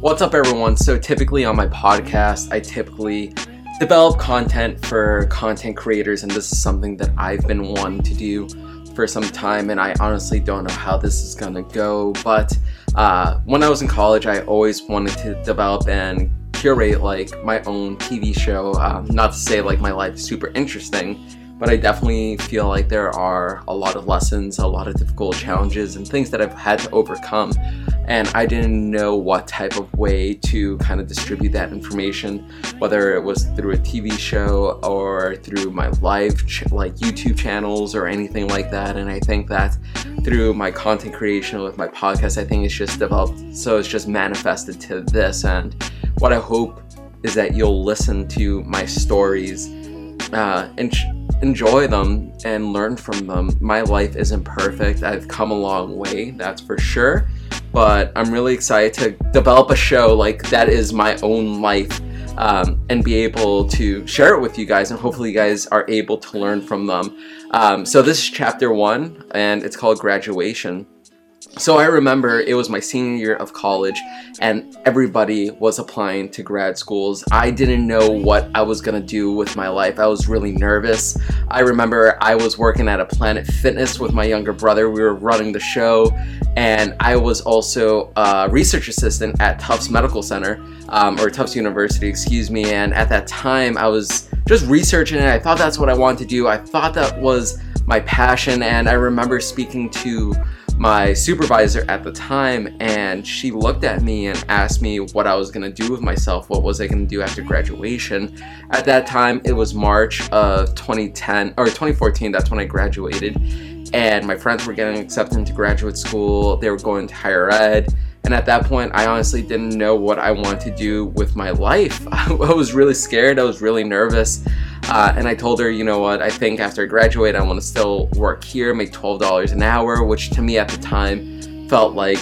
What's up, everyone? So typically on my podcast, I typically develop content for content creators, and this is something that I've been wanting to do for some time, and I honestly don't know how this is gonna go, but when I was in college, I always wanted to develop and curate like my own TV show. Not to say like my life is super interesting, but I definitely feel like there are a lot of lessons, a lot of difficult challenges and things that I've had to overcome, and I didn't know what type of way to kind of distribute that information, whether it was through a TV show or through my live like YouTube channels or anything like that. And I think that through my content creation with my podcast, I think it's just developed, so it's just manifested to this. And what I hope is that you'll listen to my stories and enjoy them and learn from them. My life isn't perfect. I've come a long way, that's for sure, but I'm really excited to develop a show like that is my own life, and be able to share it with you guys, and hopefully you guys are able to learn from them. So this is chapter 1, and it's called Graduation. So I remember it was my senior year of college and everybody was applying to grad schools. I didn't know what I was gonna do with my life. I was really nervous. I remember I was working at a Planet Fitness with my younger brother. We were running the show, and I was also a research assistant at Tufts Medical Center, or Tufts University, excuse me. And at that time I was just researching it. I thought that's what I wanted to do. I thought that was my passion. And I remember speaking to my supervisor at the time, and she looked at me and asked me what I was going to do with myself. What was I going to do after graduation? At that time, it was March of 2010 or 2014. That's when I graduated, and my friends were getting accepted into graduate school. They were going to higher ed, and at that point, I honestly didn't know what I wanted to do with my life. I was really scared. I was really nervous. And I told her, you know what, I think after I graduate, I want to still work here, make $12 an hour, which to me at the time felt like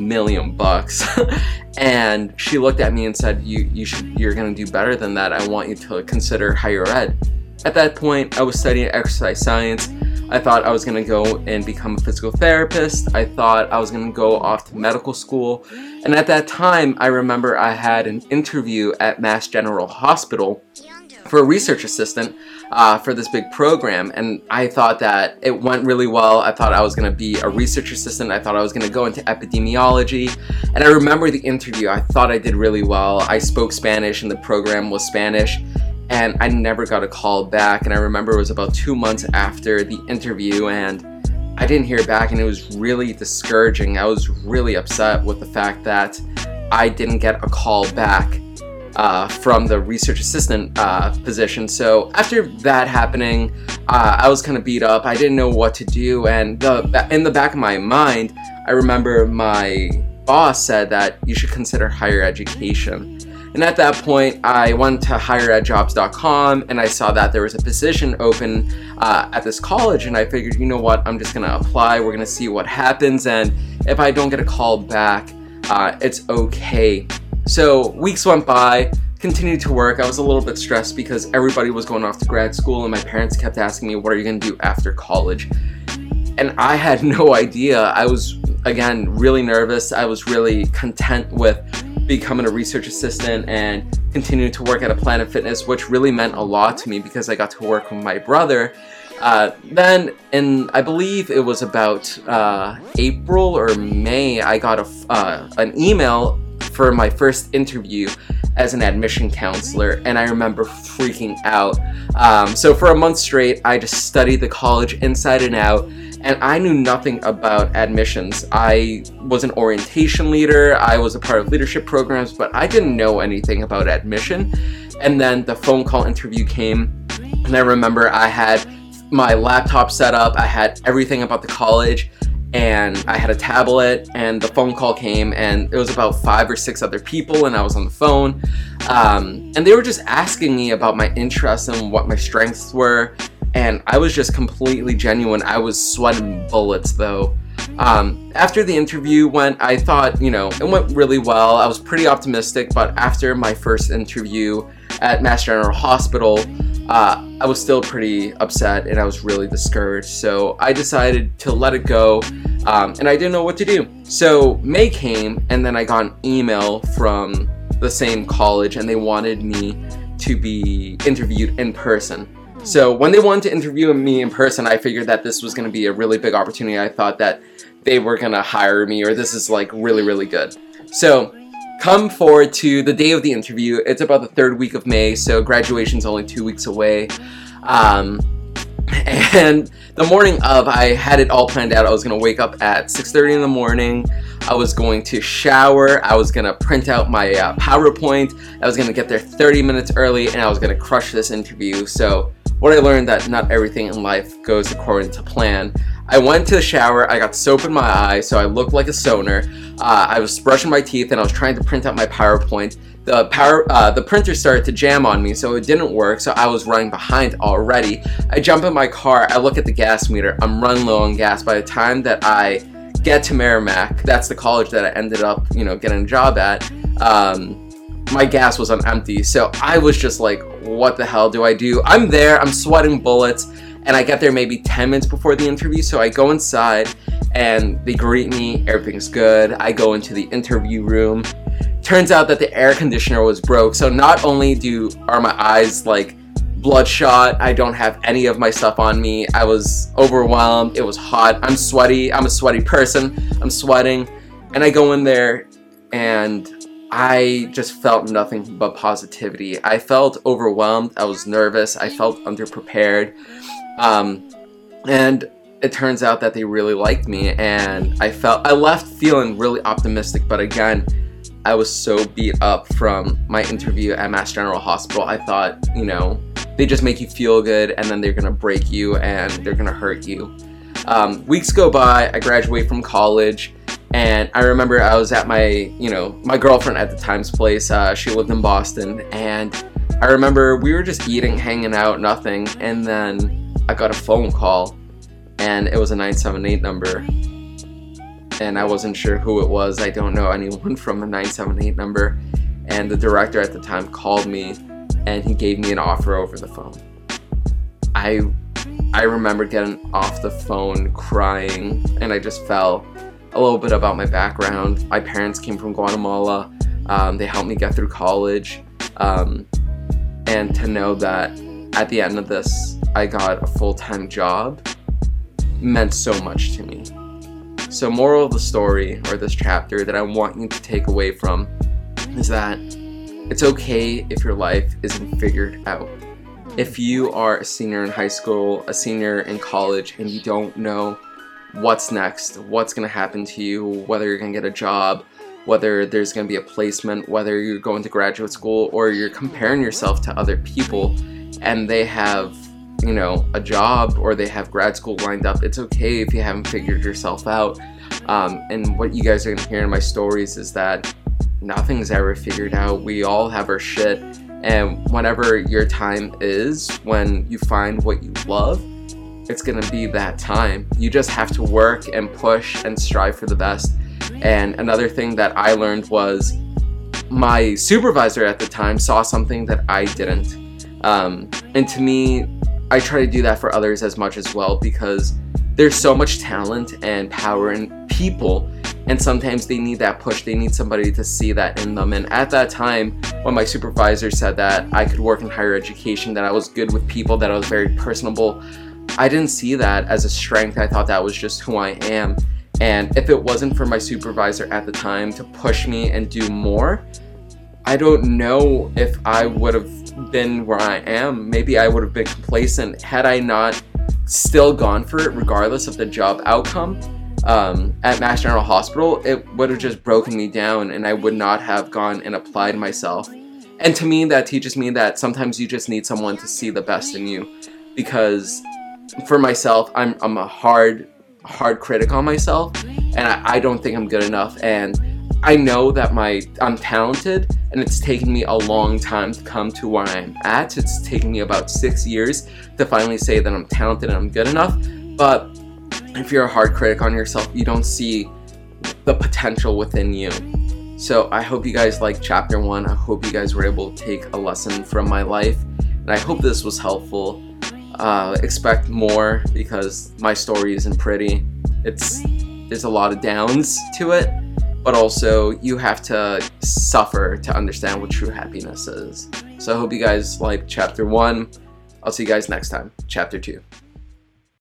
$1,000,000. And she looked at me and said, you're going to do better than that. I want you to consider higher ed. At that point, I was studying exercise science. I thought I was going to go and become a physical therapist. I thought I was going to go off to medical school. And at that time, I remember I had an interview at Mass General Hospital for a research assistant for this big program, and I thought that it went really well. I thought I was going to be a research assistant. I thought I was going to go into epidemiology, and I remember the interview. I thought I did really well. I spoke Spanish, and the program was Spanish, and I never got a call back. And I remember it was about 2 months after the interview, and I didn't hear back, and it was really discouraging. I was really upset with the fact that I didn't get a call back from the research assistant position. So after that happening, I was kind of beat up. I didn't know what to do, and in the back of my mind, I remember my boss said that you should consider higher education. And at that point, I went to higheredjobs.com, and I saw that there was a position open at this college, and I figured, you know what, I'm just gonna apply. We're gonna see what happens, and if I don't get a call back, it's okay. So weeks went by, continued to work. I was a little bit stressed because everybody was going off to grad school, and my parents kept asking me, what are you going to do after college? And I had no idea. I was, again, really nervous. I was really content with becoming a research assistant and continuing to work at a Planet Fitness, which really meant a lot to me because I got to work with my brother. Then in, I believe it was about April or May, I got an email for my first interview as an admission counselor, and I remember freaking out. So for a month straight, I just studied the college inside and out, and I knew nothing about admissions. I was an orientation leader, I was a part of leadership programs, but I didn't know anything about admission. And then the phone call interview came, and I remember I had my laptop set up, I had everything about the college, and I had a tablet, and the phone call came, and it was about 5 or 6 other people, and I was on the phone, and they were just asking me about my interests and what my strengths were, and I was just completely genuine. I was sweating bullets though. After the interview went, I thought, it went really well. I was pretty optimistic, but after my first interview at Mass General Hospital, I was still pretty upset and I was really discouraged. So I decided to let it go. and I didn't know what to do. So May came, and then I got an email from the same college, and they wanted me to be interviewed in person. So when they wanted to interview me in person, I figured that this was going to be a really big opportunity. I thought that they were going to hire me, or this is like really, really good. So come forward to the day of the interview. It's about the 3rd week of May, so graduation's only 2 weeks away. And the morning of, I had it all planned out. I was going to wake up at 6:30 in the morning. I was going to shower. I was going to print out my PowerPoint. I was going to get there 30 minutes early, and I was going to crush this interview. So what I learned that not everything in life goes according to plan. I went to the shower. I got soap in my eye, so I looked like a stoner. I was brushing my teeth, and I was trying to print out my PowerPoint. The printer started to jam on me, so it didn't work, so I was running behind already. I jump in my car, I look at the gas meter, I'm running low on gas. By the time that I get to Merrimack, that's the college that I ended up, getting a job at, my gas was on empty. So I was just like, what the hell do I do? I'm there, I'm sweating bullets, and I get there maybe 10 minutes before the interview, so I go inside, and they greet me, everything's good. I go into the interview room. Turns out that the air conditioner was broke, so not only are my eyes like bloodshot, I don't have any of my stuff on me. I was overwhelmed, it was hot, I'm sweaty, I'm a sweaty person, I'm sweating, and I go in there and I just felt nothing but positivity. I felt overwhelmed, I was nervous, I felt underprepared, and it turns out that they really liked me, and I left feeling really optimistic, but again, I was so beat up from my interview at Mass General Hospital. I thought, they just make you feel good, and then they're gonna break you and they're gonna hurt you. Weeks go by, I graduate from college, and I remember I was at my girlfriend at the time's place. She lived in Boston, and I remember we were just eating, hanging out, nothing, and then I got a phone call, and it was a 978 number. And I wasn't sure who it was. I don't know anyone from a 978 number. And the director at the time called me, and he gave me an offer over the phone. I remember getting off the phone crying, and I just felt a little bit about my background. My parents came from Guatemala. They helped me get through college. And to know that at the end of this, I got a full-time job meant so much to me. So moral of the story, or this chapter, that I want you to take away from is that it's okay if your life isn't figured out. If you are a senior in high school, a senior in college, and you don't know what's next, what's going to happen to you, whether you're going to get a job, whether there's going to be a placement, whether you're going to graduate school, or you're comparing yourself to other people and they have a job or they have grad school lined up, it's okay if you haven't figured yourself out. And what you guys are going to hear in my stories is that nothing's ever figured out. We all have our shit, and whenever your time is, when you find what you love, it's going to be that time. You just have to work and push and strive for the best. And another thing that I learned was my supervisor at the time saw something that I didn't. And to me, I try to do that for others as much as well, because there's so much talent and power in people, and sometimes they need that push. They need somebody to see that in them. And at that time, when my supervisor said that I could work in higher education, that I was good with people, that I was very personable, I didn't see that as a strength. I thought that was just who I am. And if it wasn't for my supervisor at the time to push me and do more, I don't know if I would have been where I am. Maybe I would have been complacent had I not still gone for it, regardless of the job outcome. At Mass General Hospital, it would have just broken me down, and I would not have gone and applied myself. And to me, that teaches me that sometimes you just need someone to see the best in you. Because for myself, I'm a hard critic on myself, and I don't think I'm good enough. And I know that I'm talented, and it's taken me a long time to come to where I'm at. It's taken me about 6 years to finally say that I'm talented and I'm good enough. But if you're a hard critic on yourself, you don't see the potential within you. So I hope you guys liked chapter 1. I hope you guys were able to take a lesson from my life, and I hope this was helpful. Expect more, because my story isn't pretty. It's there's a lot of downs to it, but also you have to suffer to understand what true happiness is. So I hope you guys like chapter 1. I'll see you guys next time, chapter 2.